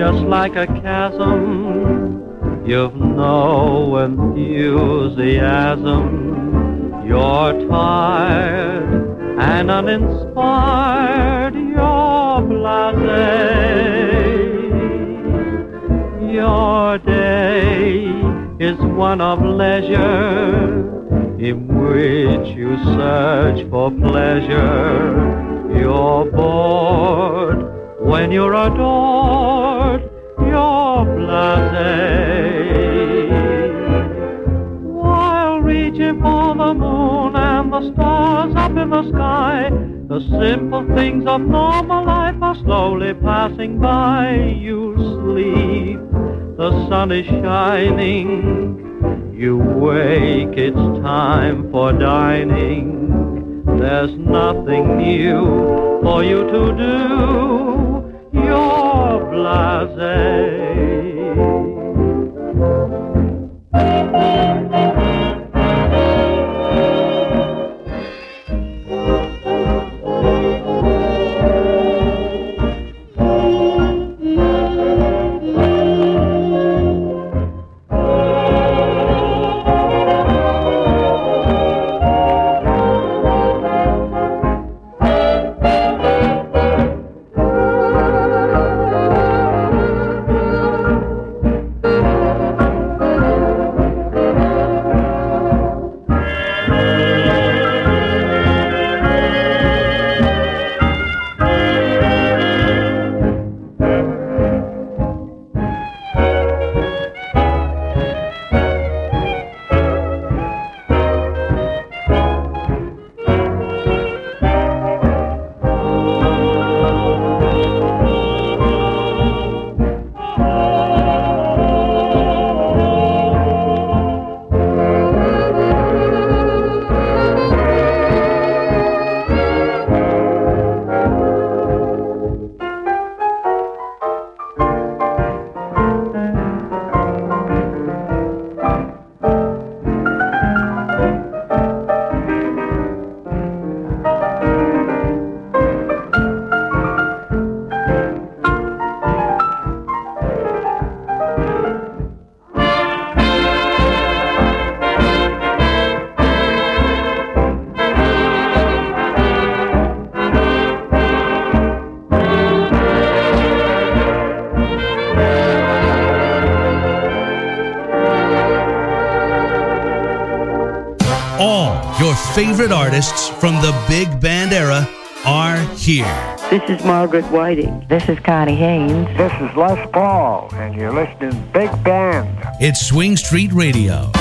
just like a chasm. You've no enthusiasm. You're tired and uninspired. You're blasé. Your day is one of leisure, in which you search for pleasure. You're bored when you're adored. You're blasé. While reaching for the moon and the stars up in the sky, the simple things of normal life are slowly passing by. You sleep, the sun is shining. You wake, it's time for dining. There's nothing new for you to do. You're blasé. Favorite artists from the big band era are here. This is Margaret Whiting. This is Connie Haynes. This is Les Paul, and you're listening to Big Band. It's Swing Street Radio.